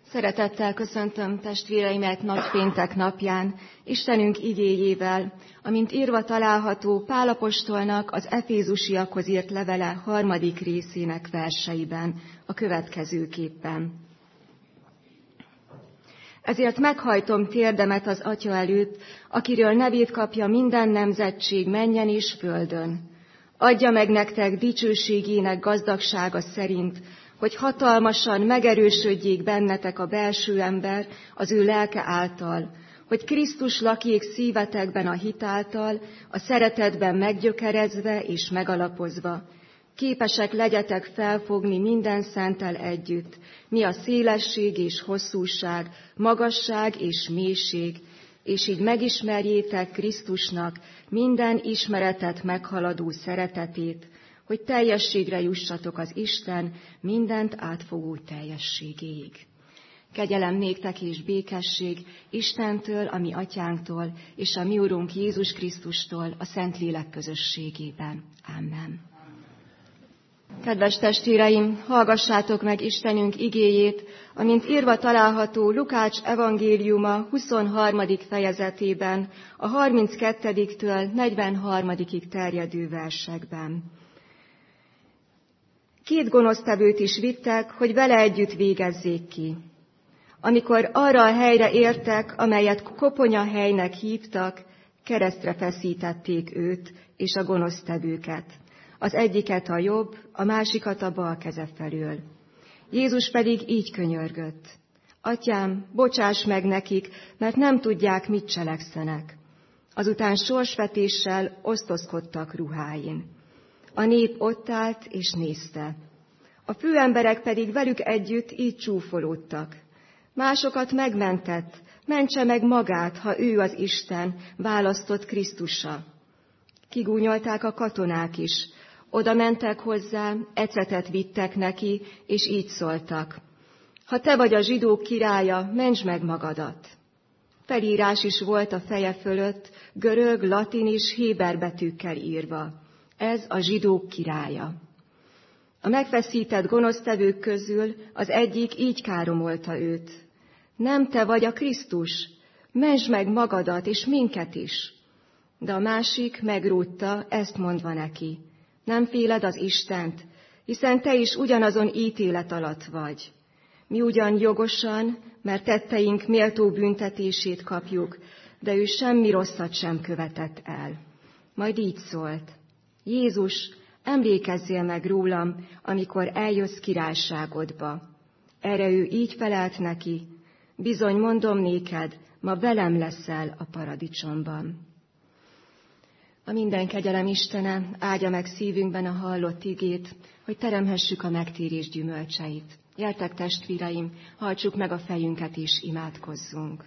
Szeretettel köszöntöm testvéreimet nagypéntek napján, Istenünk igéjével, amint írva található Pál apostolnak az Efézusiakhoz írt levele 3. részének verseiben, a következőképpen. Ezért meghajtom térdemet az Atya előtt, akiről nevét kapja minden nemzetség mennyen és földön. Adja meg nektek dicsőségének gazdagsága szerint, hogy hatalmasan megerősödjék bennetek a belső ember az ő lelke által, hogy Krisztus lakjék szívetekben a hit által, a szeretetben meggyökerezve és megalapozva. Képesek legyetek felfogni minden szenttel együtt, mi a szélesség és hosszúság, magasság és mélység, és így megismerjétek Krisztusnak minden ismeretet meghaladó szeretetét, hogy teljességre jussatok az Isten mindent átfogó teljességéig. Kegyelem néktek és békesség Istentől, a mi atyánktól, és a mi Urunk Jézus Krisztustól, a Szentlélek közösségében. Amen. Kedves testvéreim, hallgassátok meg Istenünk igéjét, amint írva található Lukács evangéliuma 23. fejezetében, a 32-től 43. terjedő versekben. 2 gonosztevőt is vittek, hogy vele együtt végezzék ki. Amikor arra a helyre értek, amelyet koponyahelynek hívtak, keresztre feszítették őt és a gonosztevőket. Az egyiket a jobb, a másikat a bal keze felől. Jézus pedig így könyörgött. Atyám, bocsáss meg nekik, mert nem tudják, mit cselekszenek. Azután sorsvetéssel osztozkodtak ruháin. A nép ott állt és nézte. A főemberek pedig velük együtt így csúfolódtak. Másokat megmentett, mentse meg magát, ha ő az Isten, választott Krisztusa. Kigúnyolták a katonák is. Oda mentek hozzá, ecetet vittek neki, és így szóltak. Ha te vagy a zsidók királya, mentsd meg magadat. Felírás is volt a feje fölött, görög, latin és héber betűkkel írva. Ez a zsidók királya. A megfeszített gonosztevők közül az egyik így káromolta őt. Nem te vagy a Krisztus, mentsd meg magadat és minket is. De a másik megrúgta, ezt mondva neki. Nem féled az Istent, hiszen te is ugyanazon ítélet alatt vagy. Mi ugyan jogosan, mert tetteink méltó büntetését kapjuk, de ő semmi rosszat sem követett el. Majd így szólt. Jézus, emlékezzél meg rólam, amikor eljössz királyságodba. Erre ő így felelt neki, bizony mondom néked, ma velem leszel a paradicsomban. A minden kegyelem Istene áldja meg szívünkben a hallott igét, hogy teremhessük a megtérés gyümölcseit. Gyertek testvéreim, hajtsuk meg a fejünket és imádkozzunk.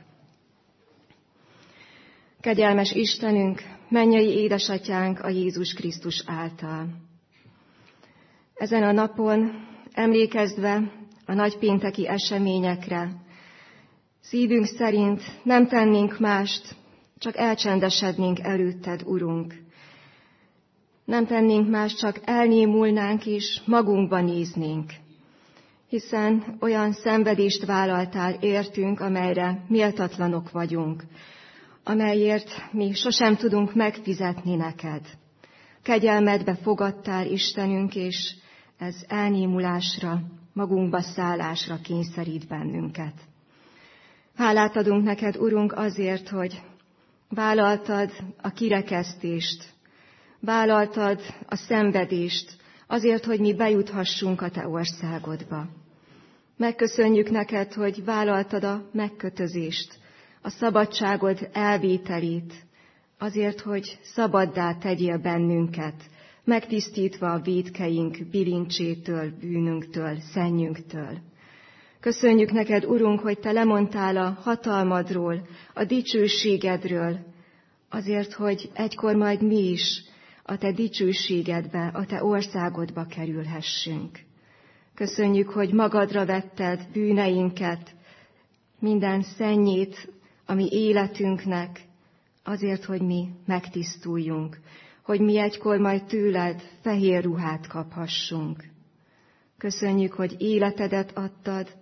Kegyelmes Istenünk, mennyei édesatyánk a Jézus Krisztus által. Ezen a napon emlékezve a nagypénteki eseményekre, szívünk szerint nem tennénk mást, csak elcsendesednénk előtted, Urunk. Nem tennénk más, csak elnémulnánk és magunkba néznénk. Hiszen olyan szenvedést vállaltál értünk, amelyre méltatlanok vagyunk, amelyért mi sosem tudunk megfizetni neked. Kegyelmedbe fogadtál, Istenünk, és ez elnémulásra, magunkba szállásra kényszerít bennünket. Hálát adunk neked, Urunk, azért, hogy vállaltad a kirekesztést, vállaltad a szenvedést, azért, hogy mi bejuthassunk a te országodba. Megköszönjük neked, hogy vállaltad a megkötözést, a szabadságod elvételét, azért, hogy szabaddá tegyél bennünket, megtisztítva a vétkeink bilincsétől, bűnünktől, szennyünktől. Köszönjük neked, Urunk, hogy te lemondtál a hatalmadról, a dicsőségedről, azért, hogy egykor majd mi is a te dicsőségedbe, a te országodba kerülhessünk. Köszönjük, hogy magadra vetted bűneinket, minden szennyét a mi életünknek, azért, hogy mi megtisztuljunk, hogy mi egykor majd tőled fehér ruhát kaphassunk. Köszönjük, hogy életedet adtad,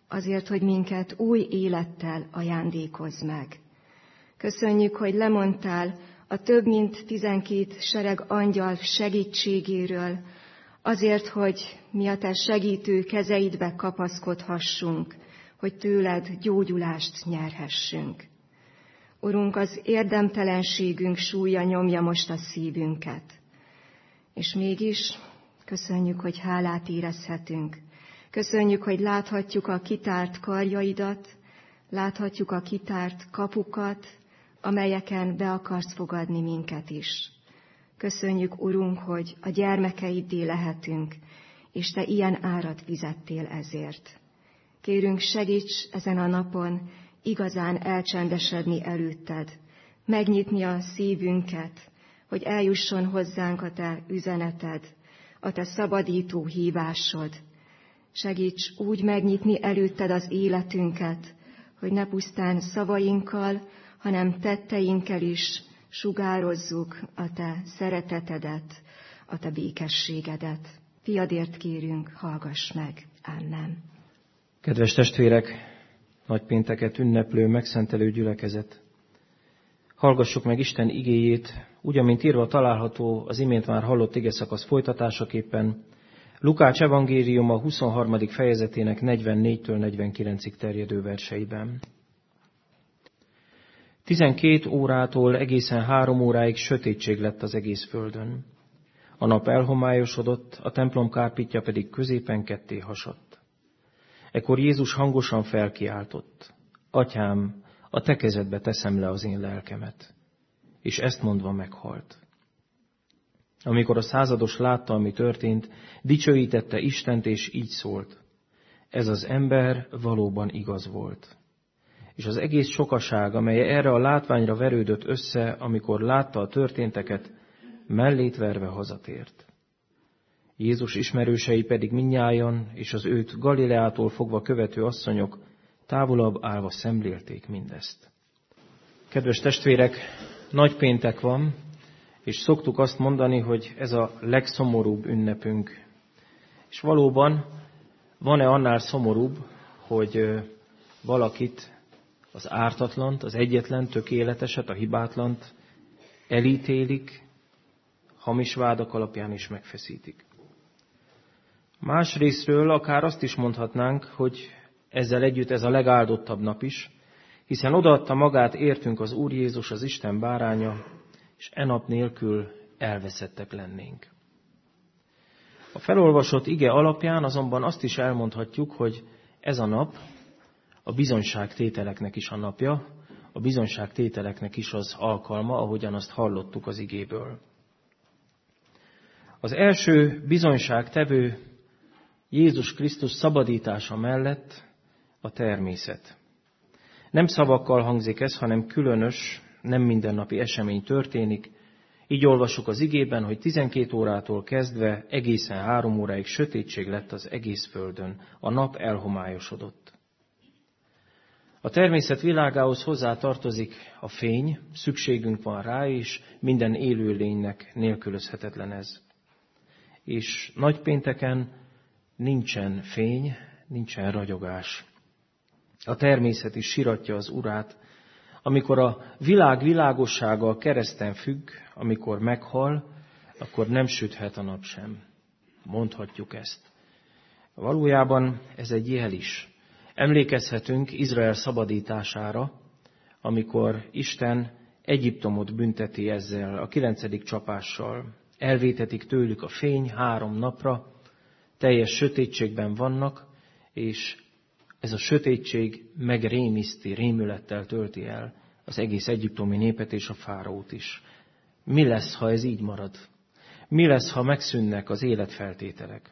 azért, hogy minket új élettel ajándékozz meg. Köszönjük, hogy lemondtál a több mint 12 sereg angyal segítségéről, azért, hogy mi a te segítő kezeidbe kapaszkodhassunk, hogy tőled gyógyulást nyerhessünk. Urunk, az érdemtelenségünk súlya nyomja most a szívünket. És mégis köszönjük, hogy hálát érezhetünk. Köszönjük, hogy láthatjuk a kitárt karjaidat, láthatjuk a kitárt kapukat, amelyeken be akarsz fogadni minket is. Köszönjük, Urunk, hogy a gyermekeiddé lehetünk, és te ilyen árat fizettél ezért. Kérünk, segíts ezen a napon igazán elcsendesedni előtted, megnyitni a szívünket, hogy eljusson hozzánk a te üzeneted, a te szabadító hívásod. Segíts úgy megnyitni előtted az életünket, hogy ne pusztán szavainkkal, hanem tetteinkkel is sugározzuk a te szeretetedet, a te békességedet. Fiadért kérünk, hallgass meg. Amen. Kedves testvérek, nagypénteket ünneplő, megszentelő gyülekezet! Hallgassuk meg Isten igéjét, úgy, amint írva található az imént már hallott igeszakasz folytatásaképpen, Lukács evangéliuma 23. fejezetének 44-től 49-ig terjedő verseiben. 12 órától egészen 3 óráig sötétség lett az egész földön. A nap elhomályosodott, a templom kárpitja pedig középen ketté hasadt. Ekkor Jézus hangosan felkiáltott: Atyám, a te kezedbe teszem le az én lelkemet. És ezt mondva meghalt. Amikor a százados látta, ami történt, dicsőítette Istent, és így szólt: Ez az ember valóban igaz volt. És az egész sokaság, amely erre a látványra verődött össze, amikor látta a történteket, mellét verve hazatért. Jézus ismerősei pedig mindnyájan, és az őt Galileától fogva követő asszonyok távolabb állva szemlélték mindezt. Kedves testvérek, nagypéntek van, és szoktuk azt mondani, hogy ez a legszomorúbb ünnepünk. És valóban van-e annál szomorúbb, hogy valakit, az ártatlant, az egyetlen tökéleteset, a hibátlant elítélik, hamis vádak alapján is megfeszítik. Másrészről akár azt is mondhatnánk, hogy ezzel együtt ez a legáldottabb nap is, hiszen odaadta magát értünk az Úr Jézus, az Isten báránya, és e nap nélkül elveszettek lennénk. A felolvasott ige alapján azonban azt is elmondhatjuk, hogy ez a nap a bizonyságtételeknek is a napja, a bizonyságtételeknek is az alkalma, ahogyan azt hallottuk az igéből. Az első bizonyságtevő Jézus Krisztus szabadítása mellett a természet. Nem szavakkal hangzik ez, hanem különös, nem mindennapi esemény történik. Így olvasjuk az igében, hogy 12 órától kezdve egészen 3 óráig sötétség lett az egész földön. A nap elhomályosodott. A természet világához hozzá tartozik a fény, szükségünk van rá, és minden élőlénynek nélkülözhetetlen ez. És nagypénteken nincsen fény, nincsen ragyogás. A természet is siratja az Urát. Amikor a világ világossága a kereszten függ, amikor meghal, akkor nem süthet a nap sem. Mondhatjuk ezt. Valójában ez egy jel is. Emlékezhetünk Izrael szabadítására, amikor Isten Egyiptomot bünteti ezzel, a 9. csapással. Elvétetik tőlük a fény 3 napra, teljes sötétségben vannak, és ez a sötétség megrémiszti, rémülettel tölti el az egész egyiptomi népet és a fáraót is. Mi lesz, ha ez így marad? Mi lesz, ha megszűnnek az életfeltételek?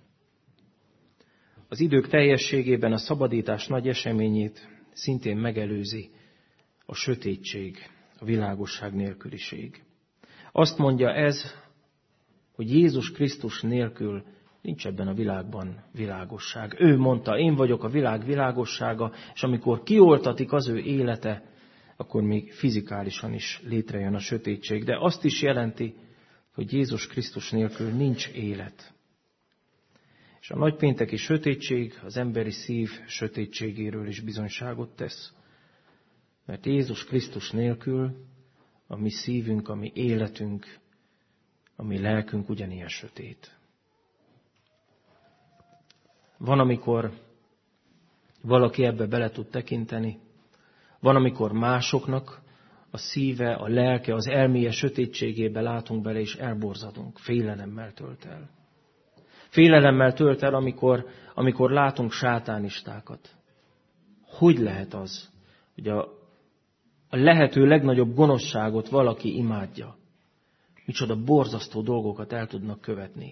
Az idők teljességében a szabadítás nagy eseményét szintén megelőzi a sötétség, a világosság nélküliség. Azt mondja ez, hogy Jézus Krisztus nélkül nincs ebben a világban világosság. Ő mondta, én vagyok a világ világossága, és amikor kioltatik az ő élete, akkor még fizikálisan is létrejön a sötétség. De azt is jelenti, hogy Jézus Krisztus nélkül nincs élet. És a nagypénteki sötétség az emberi szív sötétségéről is bizonyságot tesz. Mert Jézus Krisztus nélkül a mi szívünk, a mi életünk, a mi lelkünk ugyanilyen sötét. Van, amikor valaki ebbe bele tud tekinteni, van, amikor másoknak a szíve, a lelke, az elméje sötétségébe látunk bele, és elborzadunk, félelemmel tölt el. Félelemmel tölt el, amikor látunk sátánistákat. Hogy lehet az, hogy a lehető legnagyobb gonoszságot valaki imádja? Micsoda borzasztó dolgokat el tudnak követni.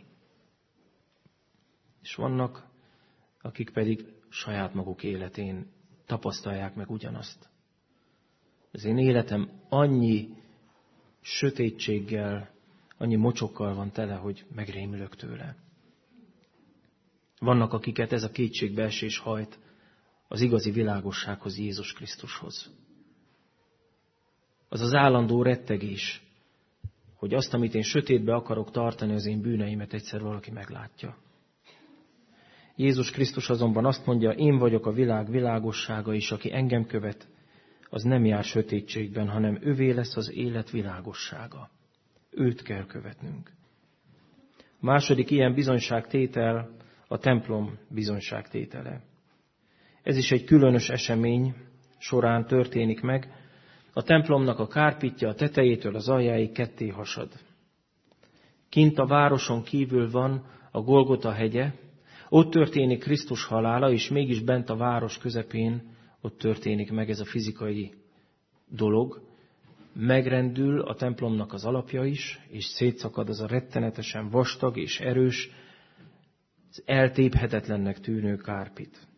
És vannak, akik pedig saját maguk életén tapasztalják meg ugyanazt. Az én életem annyi sötétséggel, annyi mocsokkal van tele, hogy megrémülök tőle. Vannak, akiket ez a kétségbeesés hajt az igazi világossághoz, Jézus Krisztushoz. Az az állandó rettegés, hogy azt, amit én sötétbe akarok tartani, az én bűneimet egyszer valaki meglátja. Jézus Krisztus azonban azt mondja, én vagyok a világ világossága, és aki engem követ, az nem jár sötétségben, hanem övé lesz az élet világossága. Őt kell követnünk. A második ilyen bizonyságtétel a templom bizonyságtétele. Ez is egy különös esemény során történik meg. A templomnak a kárpitja a tetejétől az aljáig ketté hasad. Kint a városon kívül van a Golgota hegye, ott történik Krisztus halála, és mégis bent a város közepén ott történik meg ez a fizikai dolog. Megrendül a templomnak az alapja is, és szétszakad az a rettenetesen vastag és erős, eltéphetetlennek tűnő kárpit.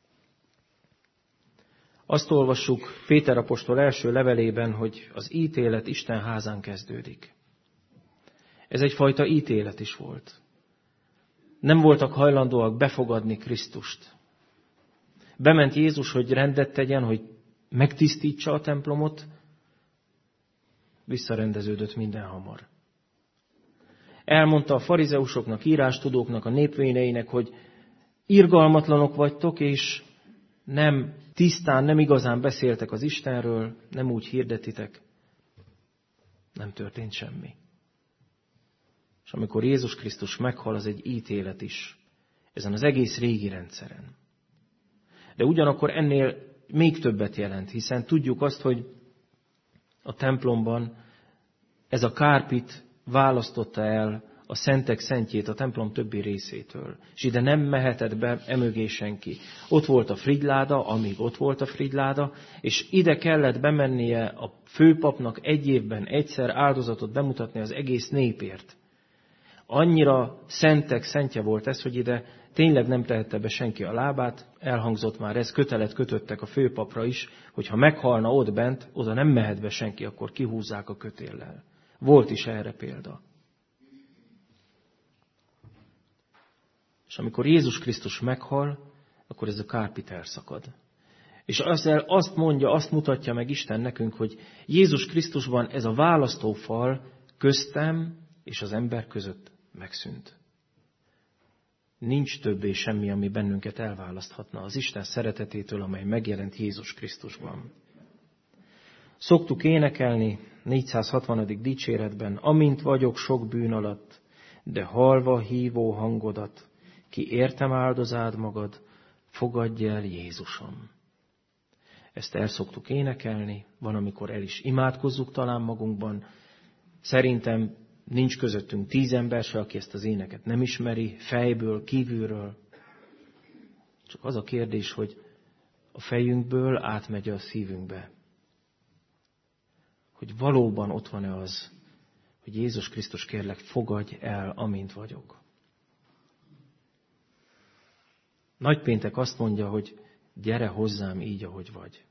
Azt olvassuk Péter apostol első levelében, hogy az ítélet Isten házán kezdődik. Ez egyfajta ítélet is volt. Nem voltak hajlandóak befogadni Krisztust. Bement Jézus, hogy rendet tegyen, hogy megtisztítsa a templomot, visszarendeződött minden hamar. Elmondta a farizeusoknak, írástudóknak, a népvéneinek, hogy irgalmatlanok vagytok, és nem tisztán, nem igazán beszéltek az Istenről, nem úgy hirdetitek. Nem történt semmi. És amikor Jézus Krisztus meghal, az egy ítélet is ezen az egész régi rendszeren. De ugyanakkor ennél még többet jelent, hiszen tudjuk azt, hogy a templomban ez a kárpit választotta el a szentek szentjét a templom többi részétől. És ide nem mehetett be emögé senki. Ott volt a frigyláda, amíg ott volt a frigyláda, és ide kellett bemennie a főpapnak egy évben egyszer áldozatot bemutatni az egész népért. Annyira szentek szentje volt ez, hogy ide tényleg nem tehette be senki a lábát, elhangzott már ez, kötelet kötöttek a főpapra is, hogy ha meghalna ott bent, oda nem mehet be senki, akkor kihúzzák a kötéllel. Volt is erre példa. És amikor Jézus Krisztus meghal, akkor ez a kárpit elszakad. És ezzel azt mutatja meg Isten nekünk, hogy Jézus Krisztusban ez a választófal köztem és az ember között megszűnt. Nincs többé semmi, ami bennünket elválaszthatna az Isten szeretetétől, amely megjelent Jézus Krisztusban. Szoktuk énekelni 460. dicséretben, amint vagyok sok bűn alatt, de hallva hívó hangodat, ki értem áldozád magad, fogadj el Jézusom. Ezt el szoktuk énekelni, van, amikor el is imádkozzuk talán magunkban. Szerintem nincs közöttünk 10 ember se, aki ezt az éneket nem ismeri, fejből, kívülről. Csak az a kérdés, hogy a fejünkből átmegy a szívünkbe. Hogy valóban ott van-e az, hogy Jézus Krisztus, kérlek, fogadj el, amint vagyok. Nagypéntek azt mondja, hogy gyere hozzám így, ahogy vagy.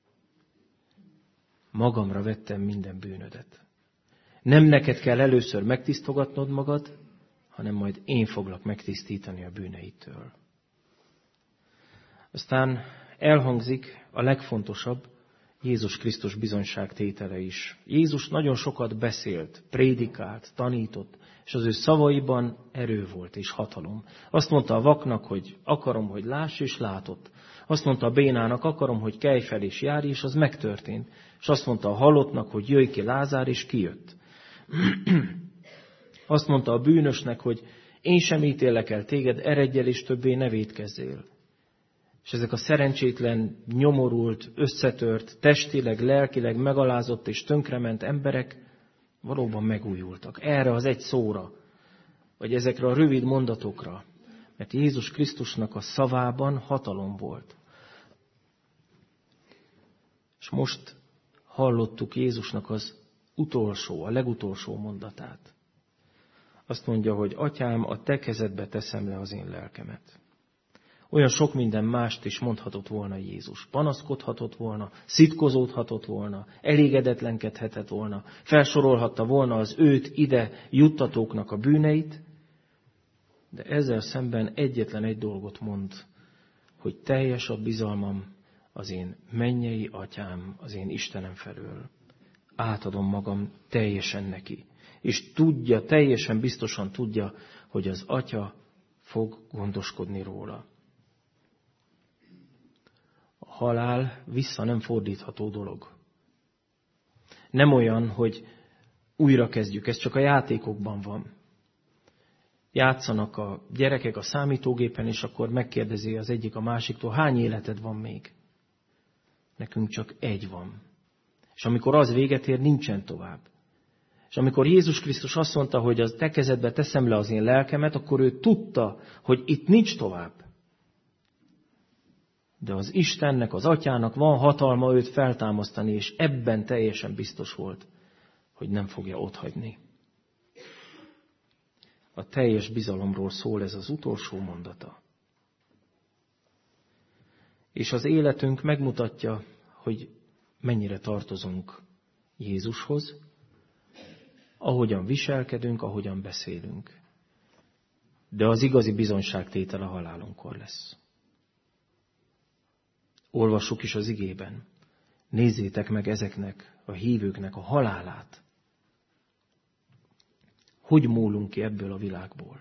Magamra vettem minden bűnödet. Nem neked kell először megtisztogatnod magad, hanem majd én foglak megtisztítani a bűneidtől. Aztán elhangzik a legfontosabb, Jézus Krisztus bizonyságtétele is. Jézus nagyon sokat beszélt, prédikált, tanított, és az ő szavaiban erő volt és hatalom. Azt mondta a vaknak, hogy akarom, hogy láss, és látott. Azt mondta a bénának, akarom, hogy kelj fel és járj, és az megtörtént. És azt mondta a halottnak, hogy jöjj ki Lázár, és kijött. Azt mondta a bűnösnek, hogy én sem ítélek el téged, eredj el, és többé ne vétkezzél. És ezek a szerencsétlen, nyomorult, összetört, testileg, lelkileg megalázott és tönkrement emberek valóban megújultak. Erre az egy szóra, vagy ezekre a rövid mondatokra, mert Jézus Krisztusnak a szavában hatalom volt. És most hallottuk Jézusnak az utolsó, a legutolsó mondatát. Azt mondja, hogy Atyám, a te kezedbe teszem le az én lelkemet. Olyan sok minden mást is mondhatott volna Jézus. Panaszkodhatott volna, szitkozódhatott volna, elégedetlenkedhetett volna, felsorolhatta volna az őt ide juttatóknak a bűneit, de ezzel szemben egyetlen egy dolgot mond, hogy teljes a bizalmam az én mennyei Atyám, az én Istenem felől. Átadom magam teljesen neki. És tudja, teljesen biztosan tudja, hogy az Atya fog gondoskodni róla. A halál vissza nem fordítható dolog. Nem olyan, hogy újra kezdjük, ez csak a játékokban van. Játszanak a gyerekek a számítógépen, és akkor megkérdezi az egyik a másiktól, hány életed van még? Nekünk csak egy van. És amikor az véget ér, nincsen tovább. És amikor Jézus Krisztus azt mondta, hogy az te kezedbe teszem le az én lelkemet, akkor ő tudta, hogy itt nincs tovább. De az Istennek, az Atyának van hatalma őt feltámasztani, és ebben teljesen biztos volt, hogy nem fogja otthagyni. A teljes bizalomról szól ez az utolsó mondata. És az életünk megmutatja, hogy mennyire tartozunk Jézushoz, ahogyan viselkedünk, ahogyan beszélünk. De az igazi bizonyságtétel a halálunkkor lesz. Olvassuk is az igében. Nézzétek meg ezeknek a hívőknek a halálát. Hogy múlunk ki ebből a világból?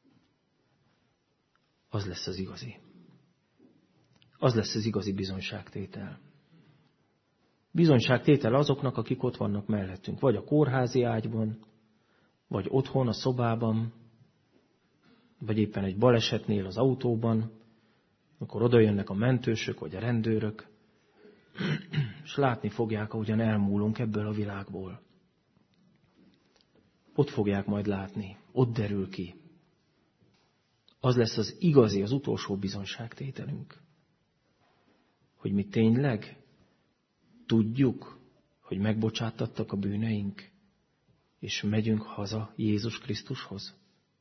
Az lesz az igazi. Az lesz az igazi bizonyságtétel. Bizonyságtétel azoknak, akik ott vannak mellettünk. Vagy a kórházi ágyban, vagy otthon, a szobában, vagy éppen egy balesetnél az autóban, amikor odajönnek a mentősök, vagy a rendőrök, és látni fogják, ahogyan elmúlunk ebből a világból. Ott fogják majd látni, ott derül ki. Az lesz az igazi, az utolsó bizonyságtételünk. Hogy mi tényleg tudjuk, hogy megbocsáttattak a bűneink, és megyünk haza Jézus Krisztushoz.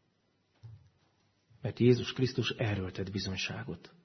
Mert Jézus Krisztus erről tett bizonyságot.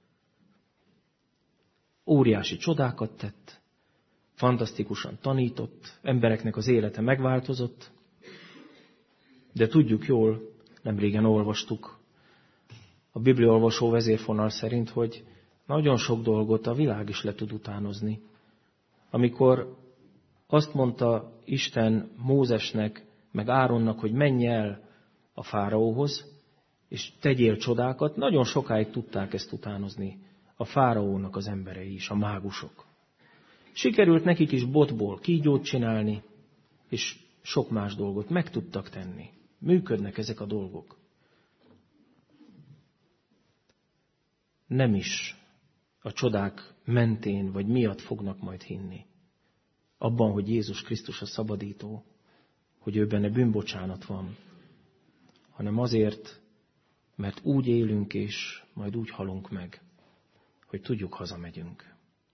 Óriási csodákat tett, fantasztikusan tanított, embereknek az élete megváltozott, de tudjuk jól, nemrégen olvastuk a bibliaolvasó vezérfonal szerint, hogy nagyon sok dolgot a világ is le tud utánozni. Amikor azt mondta Isten Mózesnek, meg Áronnak, hogy menj el a fáraóhoz, és tegyél csodákat, nagyon sokáig tudták ezt utánozni. A fáraónak az emberei is, a mágusok. Sikerült nekik is botból kígyót csinálni, és sok más dolgot meg tudtak tenni. Működnek ezek a dolgok. Nem is a csodák mentén vagy miatt fognak majd hinni. Abban, hogy Jézus Krisztus a szabadító, hogy ő benne bűnbocsánat van, hanem azért, mert úgy élünk és majd úgy halunk meg, hogy tudjuk, hazamegyünk.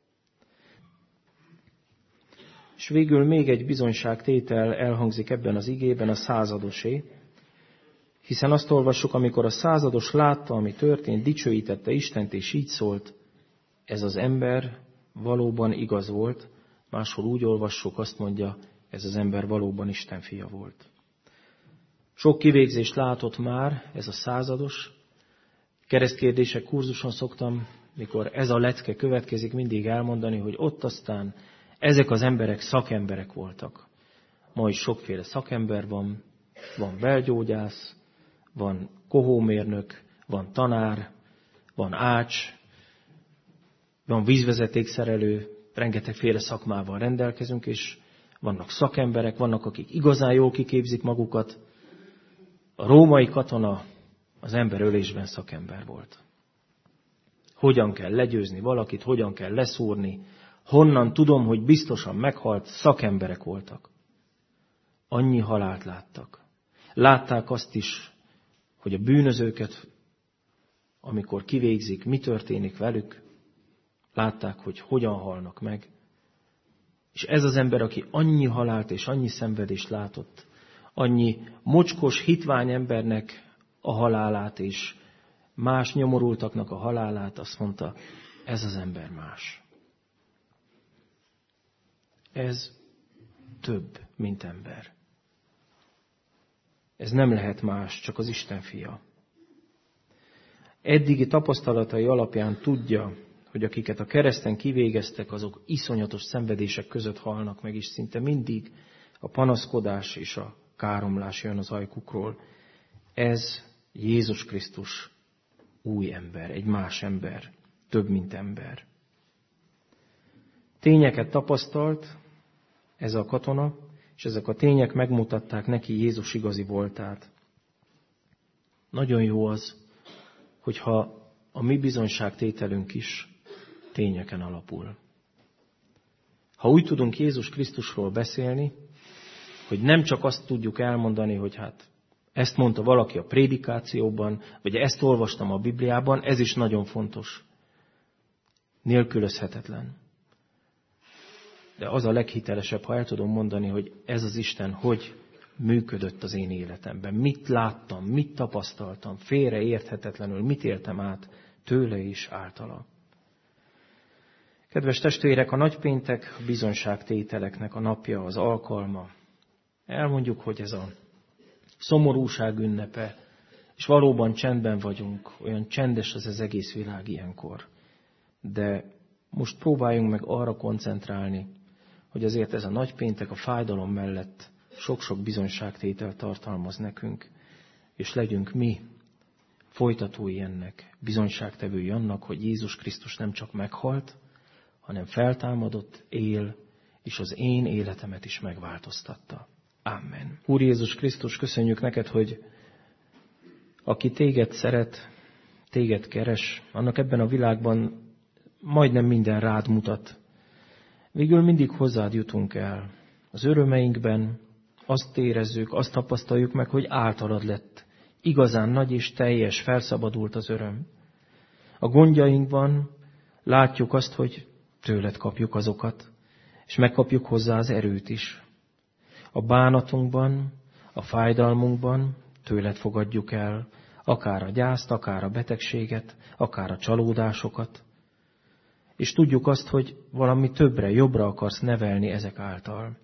És végül még egy bizonyságtétel elhangzik ebben az igében, a századosé, hiszen azt olvassuk, amikor a százados látta, ami történt, dicsőítette Istent, és így szólt, ez az ember valóban igaz volt, máshol úgy olvassuk, azt mondja, ez az ember valóban Isten fia volt. Sok kivégzést látott már ez a százados. Keresztkérdések kurzuson szoktam, mikor ez a lecke következik, mindig elmondani, hogy ott aztán Ezek az emberek szakemberek voltak. Ma is sokféle szakember van. Van belgyógyász, van kohómérnök, van tanár, van ács, van vízvezetékszerelő, rengetegféle szakmával rendelkezünk, és vannak szakemberek, vannak, akik igazán jól kiképzik magukat. A római katona az emberölésben szakember volt. Hogyan kell legyőzni valakit, hogyan kell leszúrni, honnan tudom, hogy biztosan meghalt, szakemberek voltak. Annyi halált láttak. Látták azt is, hogy a bűnözőket, amikor kivégzik, mi történik velük. Látták, hogy hogyan halnak meg. És ez az ember, aki annyi halált és annyi szenvedést látott, annyi mocskos, hitvány embernek a halálát és más nyomorultaknak a halálát, azt mondta, ez az ember más. Ez több, mint ember. Ez nem lehet más, csak az Isten fia. Eddigi tapasztalatai alapján tudja, hogy akiket a kereszten kivégeztek, azok iszonyatos szenvedések között halnak meg, és szinte mindig a panaszkodás és a káromlás jön az ajkukról. Ez Jézus Krisztus új ember, egy más ember, több, mint ember. Tényeket tapasztalt ez a katona, és ezek a tények megmutatták neki Jézus igazi voltát. Nagyon jó az, hogyha a mi bizonyságtételünk is tényeken alapul. Ha úgy tudunk Jézus Krisztusról beszélni, hogy nem csak azt tudjuk elmondani, hogy hát ezt mondta valaki a prédikációban, vagy ezt olvastam a Bibliában, ez is nagyon fontos. Nélkülözhetetlen. De az a leghitelesebb, ha el tudom mondani, hogy ez az Isten hogy működött az én életemben. Mit láttam, mit tapasztaltam, félreérthetetlenül, mit éltem át tőle és általa. Kedves testvérek, a nagypéntek a bizonyságtételeknek a napja, az alkalma. Elmondjuk, hogy ez a szomorúság ünnepe, és valóban csendben vagyunk, olyan csendes az egész világ ilyenkor. De most próbáljunk meg arra koncentrálni, hogy azért ez a nagypéntek a fájdalom mellett sok-sok bizonyságtételt tartalmaz nekünk, és legyünk mi folytatói ennek, bizonyságtevői annak, hogy Jézus Krisztus nem csak meghalt, hanem feltámadott, él, és az én életemet is megváltoztatta. Amen. Úr Jézus Krisztus, köszönjük neked, hogy aki téged szeret, téged keres, annak ebben a világban majdnem minden rád mutat. Végül mindig hozzád jutunk el. Az örömeinkben azt érezzük, azt tapasztaljuk meg, hogy általad lett. Igazán nagy és teljes, felszabadult az öröm. A gondjainkban látjuk azt, hogy tőled kapjuk azokat, és megkapjuk hozzá az erőt is. A bánatunkban, a fájdalmunkban tőled fogadjuk el, akár a gyászt, akár a betegséget, akár a csalódásokat. És tudjuk azt, hogy valami többre, jobbra akarsz nevelni ezek által.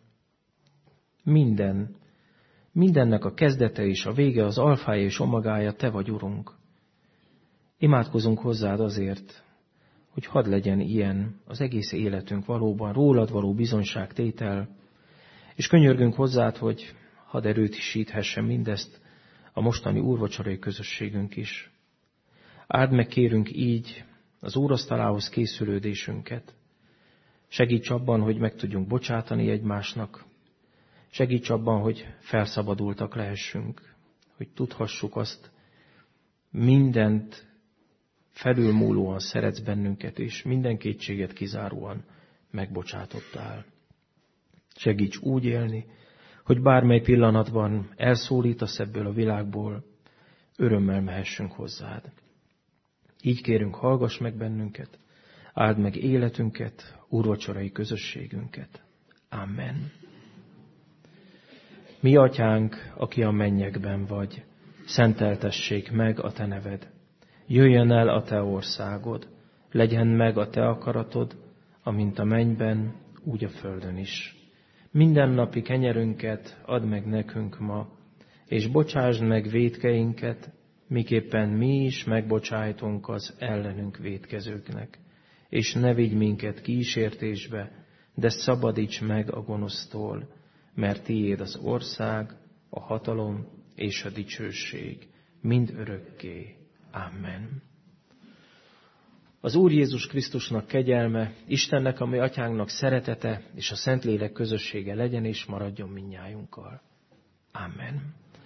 Mindennek a kezdete és a vége, az alfája és omegája te vagy, Urunk. Imádkozunk hozzád azért, hogy hadd legyen ilyen az egész életünk valóban, rólad való bizonyságtétel, és könyörgünk hozzád, hogy hadd erősíthesse mindezt a mostani úrvacsorai közösségünk is. Áld meg, kérünk így az úrasztalához készülődésünket. Segíts abban, hogy meg tudjunk bocsátani egymásnak. Segíts abban, hogy felszabadultak lehessünk, hogy tudhassuk azt, mindent felülmúlóan szeretsz bennünket, és minden kétséget kizáróan megbocsátottál. Segíts úgy élni, hogy bármely pillanatban elszólítasz ebből a világból, örömmel mehessünk hozzád. Így kérünk, hallgass meg bennünket, áld meg életünket, úrvacsorai közösségünket. Amen. Mi atyánk, aki a mennyekben vagy, szenteltessék meg a te neved. Jöjjön el a te országod, legyen meg a te akaratod, amint a mennyben, úgy a földön is. Mindennapi kenyerünket add meg nekünk ma, és bocsásd meg vétkeinket, miképpen mi is megbocsájtunk az ellenünk vétkezőknek. És ne vigy minket kísértésbe, de szabadíts meg a gonosztól, mert tiéd az ország, a hatalom és a dicsőség, mind örökké. Amen. Az Úr Jézus Krisztusnak kegyelme, Istennek, a mi atyánknak szeretete és a Szentlélek közössége legyen és maradjon mindnyájunkkal. Amen.